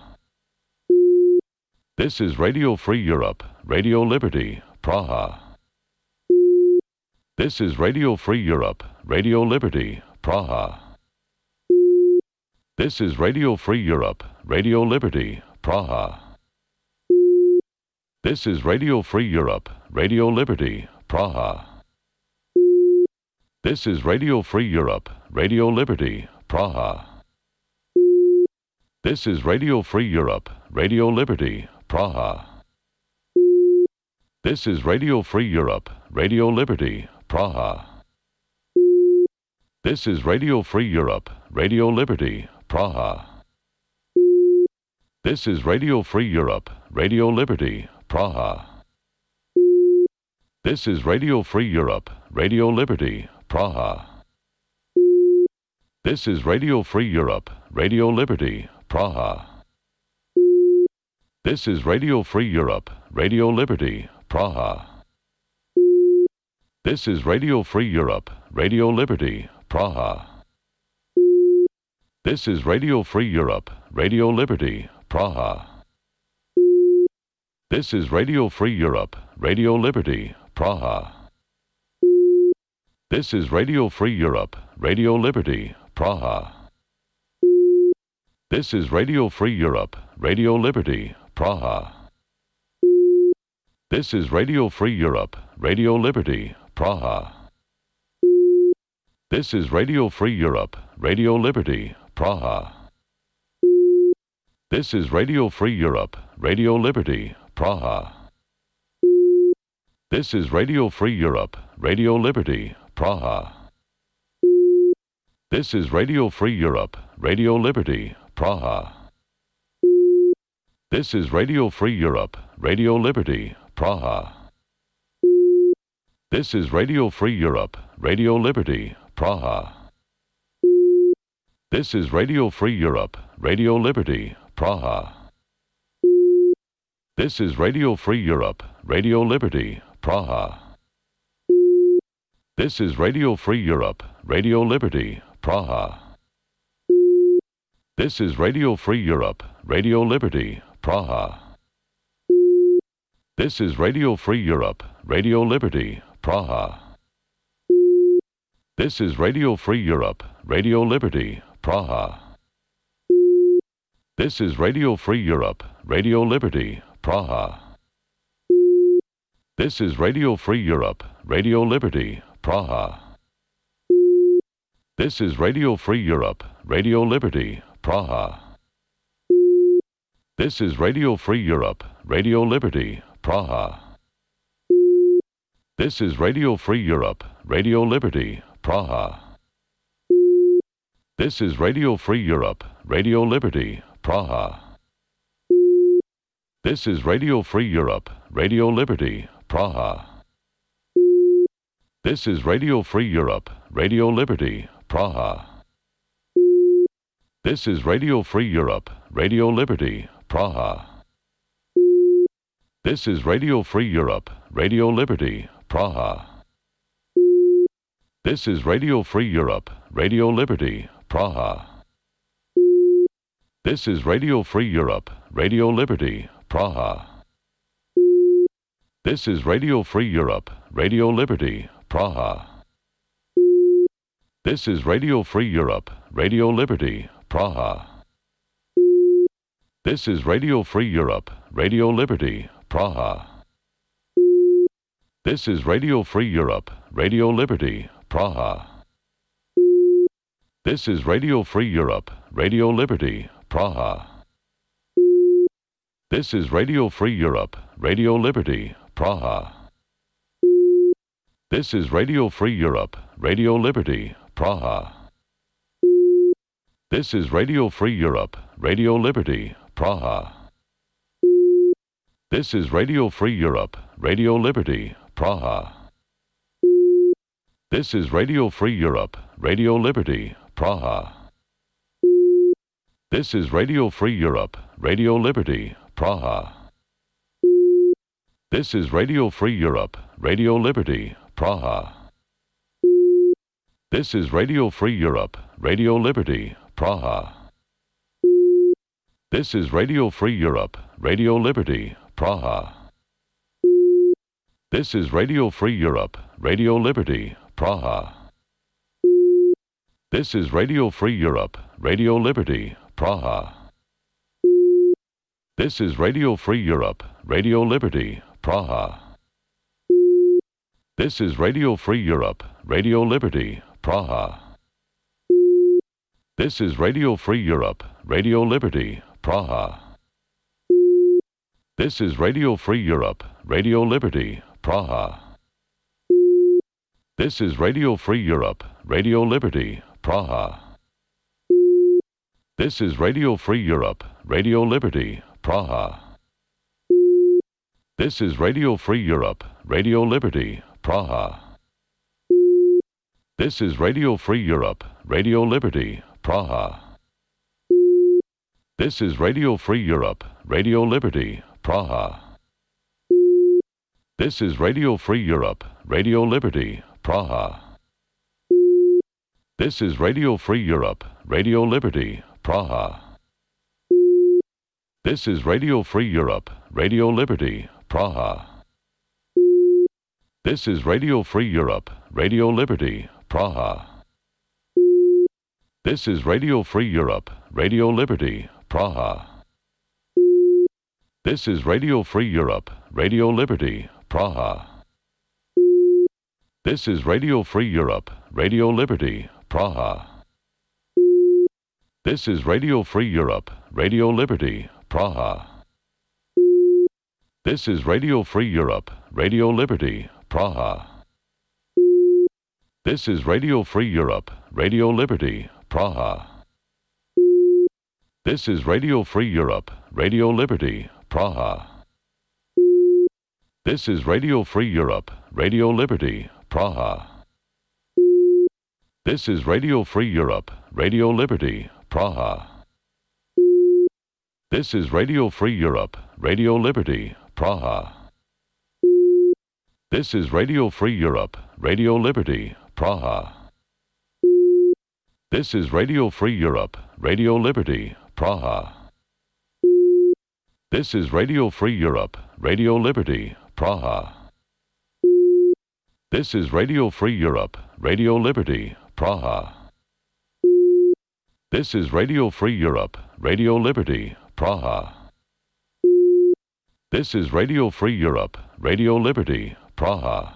This is Radio Free Europe, Radio Liberty, Praha. This is Radio Free Europe, Radio Liberty, Praha. This is Radio Free Europe, Radio Liberty, Praha. This is Radio Free Europe, Radio Liberty, Praha. This is Radio Free Europe, Radio Liberty, Praha. This is Radio Free Europe, Radio Liberty, Praha. This is Radio Free Europe, Radio Liberty, Praha. This is Radio Free Europe, Radio Liberty, Praha. This is Radio Free Europe, Radio Liberty, Praha. This is Radio Free Europe, Radio Liberty, Praha. This is Radio Free Europe, Radio Liberty, Praha. This is Radio Free Europe, Radio Liberty, Praha. This is Radio Free Europe, Radio Liberty, Praha. This is Radio Free Europe, Radio Liberty, Praha. This is Radio Free Europe, Radio Liberty, Praha. This is Radio Free Europe, Radio Liberty, Praha. This is Radio Free Europe, Radio Liberty, Praha. This is Radio Free Europe, Radio Liberty, Praha. This is Radio Free Europe, Radio Liberty, Praha. This is Radio Free Europe, Radio Liberty, Praha. This is Radio Free Europe, Radio Liberty, Praha. This is Radio Free Europe, Radio Liberty, Praha. This is Radio Free Europe, Radio Liberty, Praha. This is Radio Free Europe, Radio Liberty, Praha. This is Radio Free Europe, Radio Liberty, Praha. This is Radio Free Europe, Radio Liberty, Praha. This is Radio Free Europe, Radio Liberty, Praha. This is Radio Free Europe, Radio Liberty, Praha. This is Radio Free Europe, Radio Liberty, Praha. This is Radio Free Europe, Radio Liberty, Praha. This is Radio Free Europe, Radio Liberty, Praha. This is Radio Free Europe, Radio Liberty, Praha. This is Radio Free Europe, Radio Liberty, Praha. This is Radio Free Europe, Radio Liberty, Praha. This is Radio Free Europe, Radio Liberty, Praha. This is Radio Free Europe, Radio Liberty, Praha. This is Radio Free Europe, Radio Liberty, Praha. This is Radio Free Europe, Radio Liberty, Praha. This is Radio Free Europe, Radio Liberty, Praha. This is Radio Free Europe, Radio Liberty, Praha. This is Radio Free Europe, Radio Liberty, Praha. This is Radio Free Europe, Radio Liberty, Praha. This is Radio Free Europe, Radio Liberty, Praha. This is Radio Free Europe, Radio Liberty, Praha. This is Radio Free Europe, Radio Liberty, Praha. This is Radio Free Europe, Radio Liberty, Praha. This is Radio Free Europe, Radio Liberty, Praha. This is Radio Free Europe, Radio Liberty, Praha. This is Radio Free Europe, Radio Liberty, Praha. This is Radio Free Europe, Radio Liberty, Praha. This is Radio Free Europe, Radio Liberty, Praha. This is Radio Free Europe, Radio Liberty, Praha. This is Radio Free Europe, Radio Liberty, Praha. This is Radio Free Europe, Radio Liberty, Praha. This is Radio Free Europe, Radio Liberty, Praha. This is Radio Free Europe, Radio Liberty, Praha. This is Radio Free Europe, Radio Liberty, Praha. This is Radio Free Europe, Radio Liberty, Praha. This is Radio Free Europe, Radio Liberty, Praha. This is Radio Free Europe, Radio Liberty, Praha. This is Radio Free Europe, Radio Liberty, Praha. This is Radio Free Europe, Radio Liberty, Praha. This is Radio Free Europe, Radio Liberty, Praha. This is Radio Free Europe, Radio Liberty, Praha. This is Radio Free Europe, Radio Liberty, Praha. This is Radio Free Europe, Radio Liberty, Praha. This is Radio Free Europe, Radio Liberty, Praha. This is Radio Free Europe, Radio Liberty, Praha. This is Radio Free Europe, Radio Liberty, Praha. This is Radio Free Europe, Radio Liberty, Praha. This is Radio Free Europe, Radio Liberty, Praha. This is Radio Free Europe, Radio Liberty, Praha. This is Radio Free Europe, Radio Liberty, Praha. This is Radio Free Europe, Radio Liberty, Praha. This is Radio Free Europe, Radio Liberty, Praha. This is Radio Free Europe, Radio Liberty, Praha. This is Radio Free Europe, Radio Liberty, Praha. This is Radio Free Europe, Radio Liberty, Praha. This is Radio Free Europe, Radio Liberty, Praha. This is Radio Free Europe, Radio Liberty, Praha. This is Radio Free Europe, Radio Liberty, Praha. This is Radio Free Europe, Radio Liberty, Praha. This is Radio Free Europe, Radio Liberty, Praha. This is Radio Free Europe, Radio Liberty, Praha. This is Radio Free Europe, Radio Liberty, Praha. This is Radio Free Europe, Radio Liberty, Praha. This is Radio Free Europe, Radio Liberty, Praha.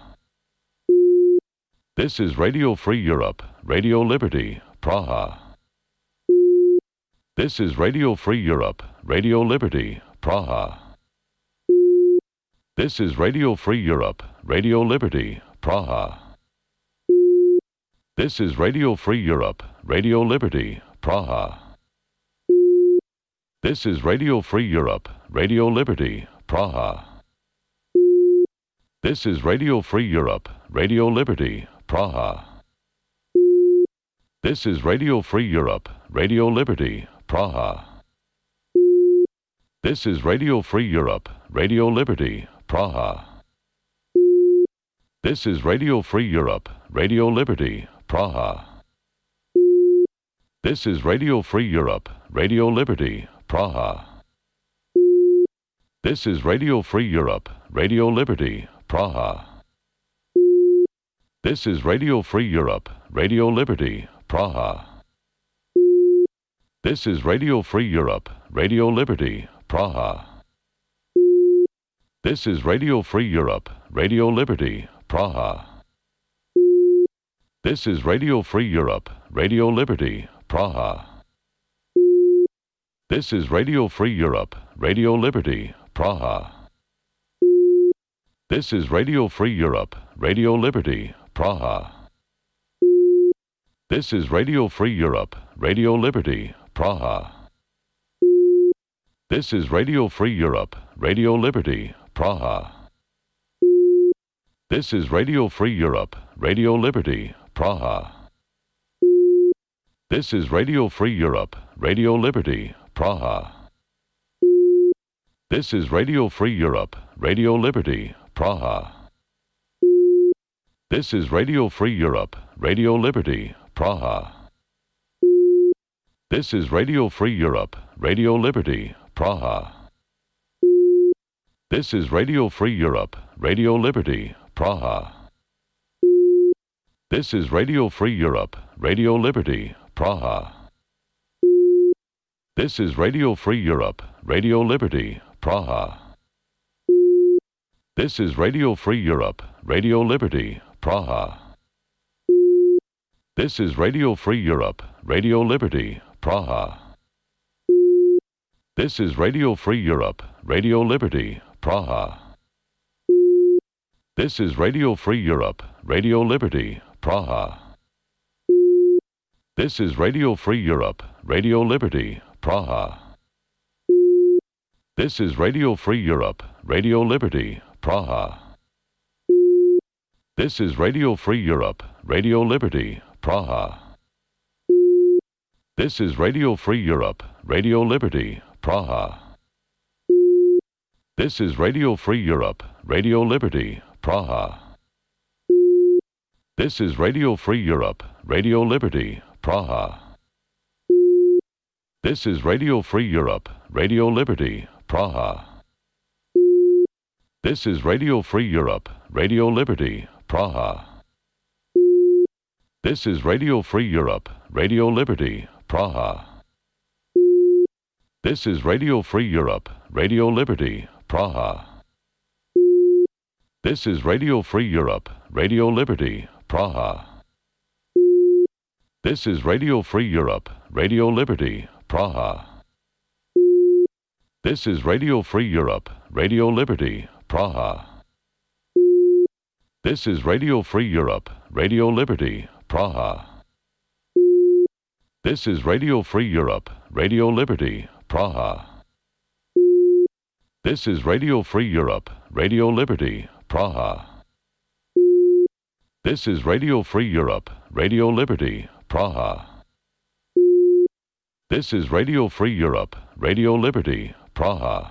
This is Radio Free Europe, Radio Liberty, Praha. This is Radio Free Europe, Radio Liberty, Praha. This is Radio Free Europe, Radio Liberty, Praha. This is Radio Free Europe, Radio Liberty, Praha. This is Radio Free Europe, Radio Liberty, Praha. This is Radio Free Europe, Radio Liberty, Praha. This is Radio Free Europe, Radio Liberty, Praha. This is Radio Free Europe, Radio Liberty, Praha. This is Radio Free Europe, Radio Liberty, Praha. This is Radio Free Europe, Radio Liberty, Praha. This is Radio Free Europe, Radio Liberty, Praha. This is Radio Free Europe, Radio Liberty, Praha. This is Radio Free Europe, Radio Liberty, Praha. This is Radio Free Europe, Radio Liberty, Praha. This is Radio Free Europe, Radio Liberty, Praha. This is Radio Free Europe, Radio Liberty, Praha. This is Radio Free Europe, Radio Liberty, Praha. This is Radio Free Europe, Radio Liberty, Praha. This is Radio Free Europe, Radio Liberty, Praha. This is Radio Free Europe, Radio Liberty, Praha. This is Radio Free Europe, Radio Liberty, Praha. This is Radio Free Europe, Radio Liberty, Praha. This is Radio Free Europe, Radio Liberty, Praha. This is Radio Free Europe, Radio Liberty, Praha. This is Radio Free Europe, Radio Liberty, Praha. This is Radio Free Europe, Radio Liberty, Praha. This is Radio Free Europe, Radio Liberty, Praha. This is Radio Free Europe, Radio Liberty, Praha. This is Radio Free Europe, Radio Liberty, Praha. This is Radio Free Europe, Radio Liberty, Praha. This is Radio Free Europe, Radio Liberty, Praha. This is Radio Free Europe, Radio Liberty, Praha. This is Radio Free Europe, Radio Liberty, Praha. This is Radio Free Europe, Radio Liberty, Praha. This is Radio Free Europe, Radio Liberty, Praha. This is Radio Free Europe, Radio Liberty, Praha. This is Radio Free Europe, Radio Liberty, Praha. This is Radio Free Europe, Radio Liberty, Praha. This is Radio Free Europe, Radio Liberty, Praha. This is Radio Free Europe, Radio Liberty, Praha. This is Radio Free Europe, Radio Liberty, Praha. This is Radio Free Europe, Radio Liberty, Praha. This is Radio Free Europe, Radio Liberty, Praha. This is Radio Free Europe, Radio Liberty, Praha. This is Radio Free Europe, Radio Liberty, Praha. This is Radio Free Europe, Radio Liberty, Praha. This is Radio Free Europe, Radio Liberty, Praha. This is Radio Free Europe, Radio Liberty, Praha. This is Radio Free Europe, Radio Liberty, Praha.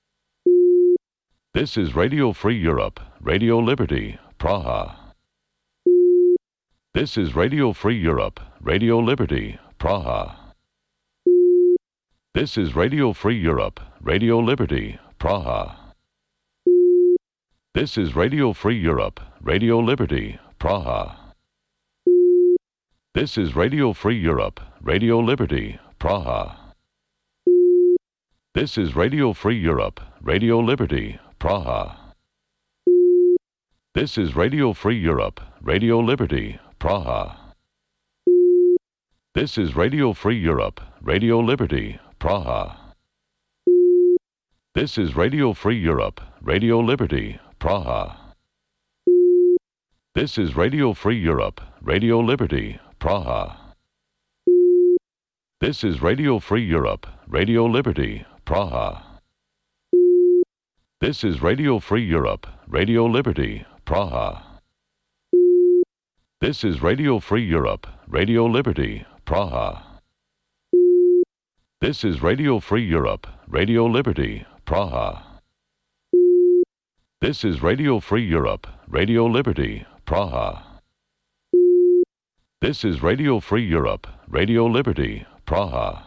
This is Radio Free Europe, Radio Liberty, Praha. This is Radio Free Europe, Radio Liberty, Praha. This is Radio Free Europe, Radio Liberty, Praha. This is Radio Free Europe, Radio Liberty, Praha. This is Radio Free Europe, Radio Liberty, Praha. This is Radio Free Europe, Radio Liberty, Praha. This is Radio Free Europe, Radio Liberty, Praha. This is Radio Free Europe, Radio Liberty, Praha. This is Radio Free Europe, Radio Liberty, Praha. This is Radio Free Europe, Radio Liberty, Praha. This is Radio Free Europe, Radio Liberty, Praha. This is Radio Free Europe, Radio Liberty, Praha. This is Radio Free Europe, Radio Liberty, Praha. This is Radio Free Europe, Radio Liberty, Praha. This is Radio Free Europe, Radio Liberty, Praha. This is Radio Free Europe, Radio Liberty, Praha.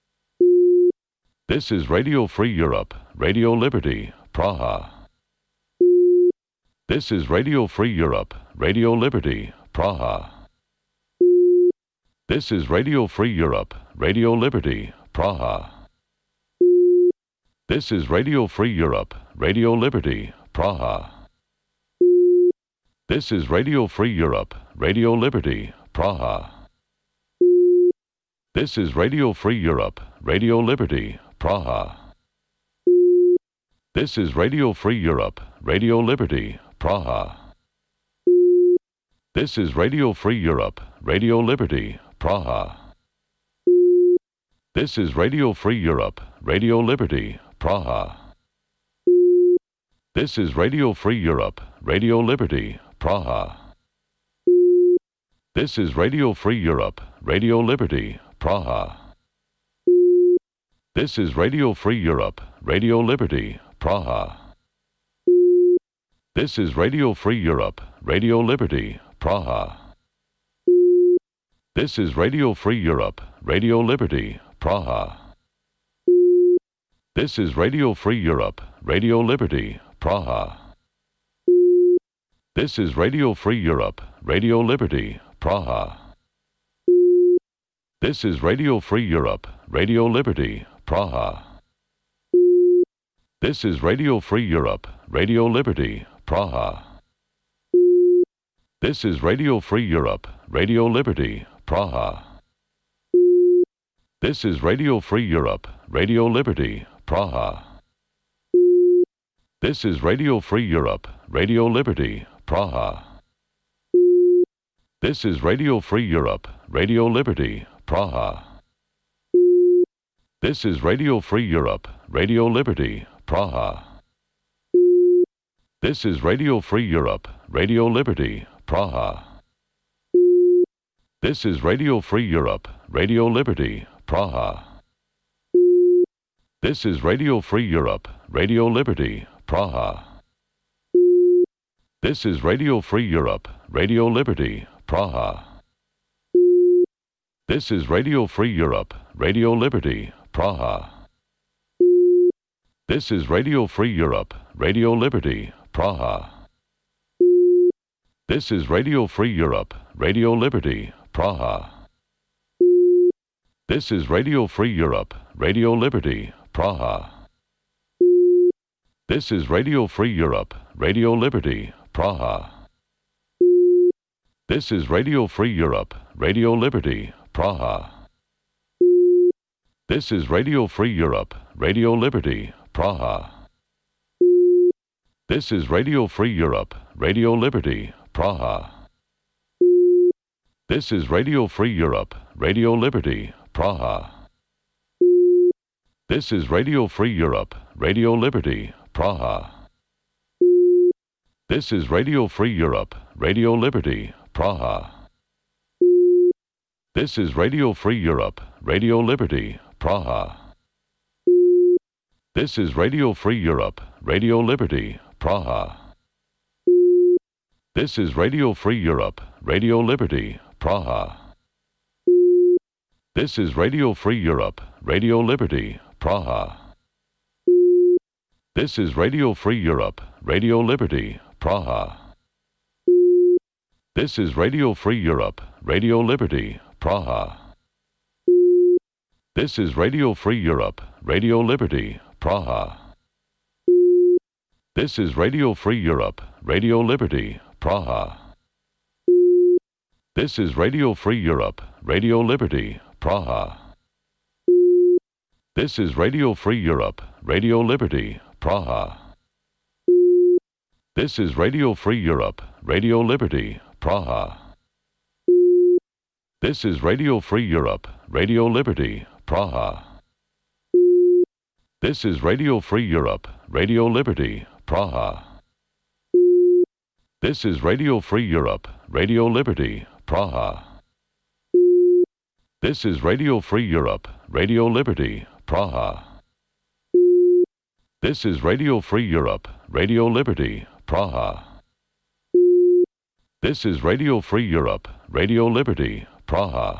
This is Radio Free Europe, Radio Liberty, Praha. This is Radio Free Europe, Radio Liberty, Praha. This is Radio Free Europe, Radio Liberty, Praha. This is Radio Free Europe, Radio Liberty, Praha. This is Radio Free Europe, Radio Liberty, Praha. This is Radio Free Europe, Radio Liberty, Praha. This is Radio Free Europe, Radio Liberty, Praha. This is Radio Free Europe, Radio Liberty, Praha. This is Radio Free Europe, Radio Liberty, Praha. This is Radio Free Europe, Radio Liberty, Praha. This is Radio Free Europe, Radio Liberty, Praha. This is Radio Free Europe, Radio Liberty, Praha. This is Radio Free Europe, Radio Liberty, Praha. This is Radio Free Europe, Radio Liberty, Praha. This is Radio Free Europe, Radio Liberty, Praha. This is Radio Free Europe, Radio Liberty, Praha. This is Radio Free Europe, Radio Liberty, Praha. This is Radio Free Europe, Radio Liberty, Praha. This is Radio Free Europe, Radio Liberty, Praha. This is Radio Free Europe, Radio Liberty, Praha. This is Radio Free Europe, Radio Liberty, Praha. This is Radio Free Europe, Radio Liberty, Praha. This is Radio Free Europe, Radio Liberty, Praha. This is Radio Free Europe, Radio Liberty, Praha. This is Radio Free Europe, Radio Liberty, Praha. This is Radio Free Europe, Radio Liberty, Praha. This is Radio Free Europe, Radio Liberty, Praha. This is Radio Free Europe, Radio Liberty, Praha. This is Radio Free Europe, Radio Liberty, Praha. This is Radio Free Europe, Radio Liberty, Praha. This is Radio Free Europe, Radio Liberty, Praha. This is Radio Free Europe, Radio Liberty, Praha. This is Radio Free Europe, Radio Liberty, Praha. This is Radio Free Europe, Radio Liberty, Praha. This is Radio Free Europe, Radio Liberty, Praha. This is Radio Free Europe, Radio Liberty, Praha. This is Radio Free Europe, Radio Liberty, Praha. This is Radio Free Europe, Radio Liberty, Praha. This is Radio Free Europe, Radio Liberty, Praha. This is Radio Free Europe, Radio Liberty, Praha. This is Radio Free Europe, Radio Liberty, Praha. This is Radio Free Europe, Radio Liberty, Praha. This is Radio Free Europe, Radio Liberty, Praha. This is Radio Free Europe, Radio Liberty, Praha. This is Radio Free Europe, Radio Liberty, Praha. This is Radio Free Europe, Radio Liberty, Praha. This is Radio Free Europe, Radio Liberty, Praha. This is Radio Free Europe, Radio Liberty, Praha. This is Radio Free Europe, Radio Liberty, Praha. This is Radio Free Europe, Radio Liberty, Praha. This is Radio Free Europe, Radio Liberty, Praha. This is Radio Free Europe, Radio Liberty, Praha. This is Radio Free Europe, Radio Liberty, Praha. This is Radio Free Europe, Radio Liberty, Praha. This is Radio Free Europe, Radio Liberty, Praha.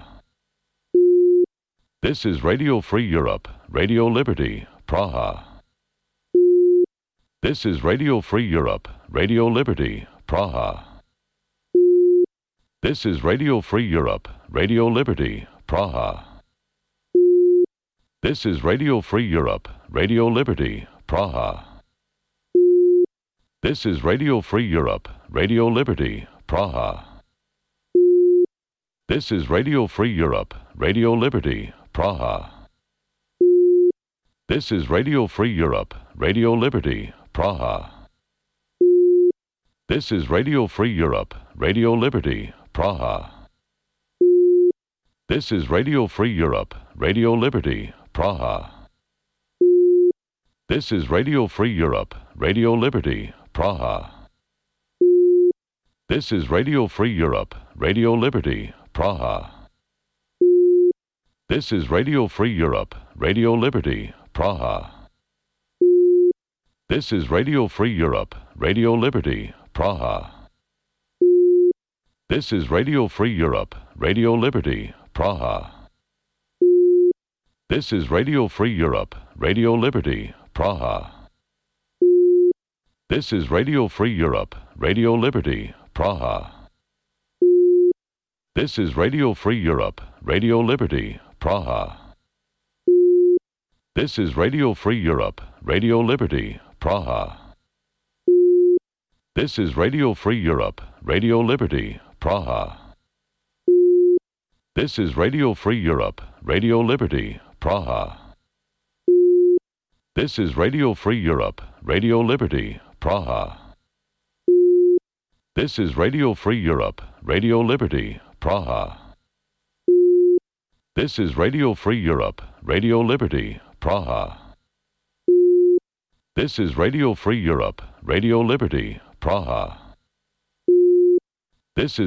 This is Radio Free Europe, Radio Liberty, Praha. This is Radio Free Europe, Radio Liberty, Praha. This is Radio Free Europe, Radio Liberty, Praha. This is Radio Free Europe, Radio Liberty, Praha. This is Radio Free Europe, Radio Liberty, Praha. This is Radio Free Europe, Radio Liberty, Praha. This is Radio Free Europe, Radio Liberty, Praha. This is Radio Free Europe, Radio Liberty, Praha. This is Radio Free Europe, Radio Liberty, Praha. This is Radio Free Europe, Radio Liberty, Praha. This is Radio Free Europe, Radio Liberty, Praha. This is Radio Free Europe, Radio Liberty, Praha. This is Radio Free Europe, Radio Liberty, Praha. This is Radio Free Europe, Radio Liberty, Praha. This is Radio Free Europe, Radio Liberty, Praha. This is Radio Free Europe, Radio Liberty, Praha. This is Radio Free Europe, Radio Liberty, Praha. This is Radio Free Europe, Radio Liberty, Praha. This is Radio Free Europe, Radio Liberty, Praha. This is Radio Free Europe, Radio Liberty, Praha. This is Radio Free Europe, Radio Liberty, Praha. This is Radio Free Europe, Radio Liberty, Praha. This is Radio Free Europe, Radio Liberty, Praha. This is Radio Free Europe, Radio Liberty, Praha. This is